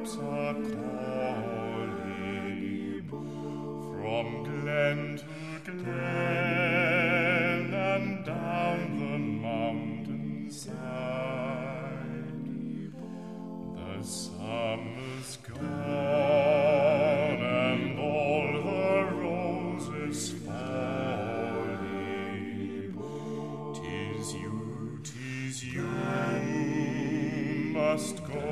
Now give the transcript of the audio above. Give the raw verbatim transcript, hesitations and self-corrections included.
birds are calling from glen to glen and down the mountainside. The summer's gone and all the roses falling. 'Tis you, 'tis you must go